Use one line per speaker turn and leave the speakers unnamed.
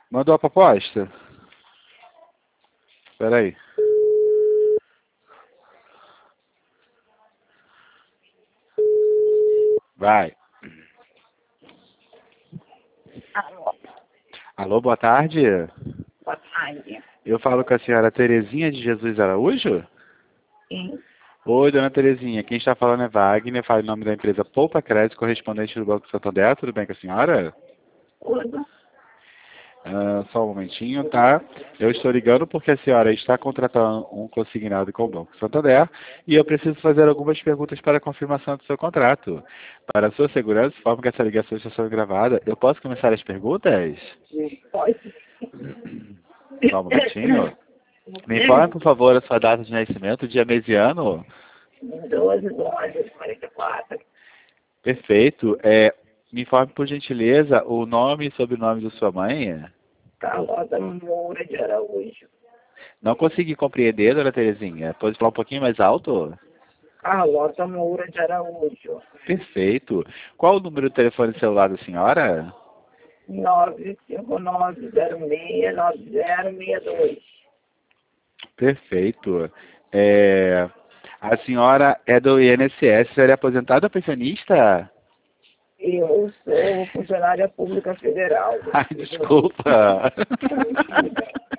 Mandou a proposta? Espera aí. Vai.
Alô,
Alô, boa tarde.
boa tarde.
Eu falo com a senhora Terezinha de Jesus Araújo?
Sim,
Oi, dona Terezinha. Quem está falando é Wagner. Falo em nome da empresa Poupa Crédito, correspondente do Banco Santander. Tudo bem com a senhora?
tudo.
Só um momentinho, tá? Eu estou ligando porque a senhora está contratando um consignado com o Banco Santander e eu preciso fazer algumas perguntas para a confirmação do seu contrato. Para a sua segurança, de forma que essa ligação está sendo gravada, eu posso começar as perguntas?
Pode.
Só um momentinho. Me informe, por favor, a sua data de nascimento, dia, mês e ano.
12/11/44.
Perfeito. Me informe, por gentileza, o nome e sobrenome da sua mãe.
Carlota Moura de Araújo.
Não consegui compreender, dona Terezinha. Pode falar um pouquinho mais alto?
Carlota Moura de Araújo.
Perfeito. Qual o número do telefone celular da senhora?
959069062.
Perfeito. A senhora é do INSS, senhora é aposentada ou pensionista?
Eu sou funcionária pública federal.
Ai, desculpa.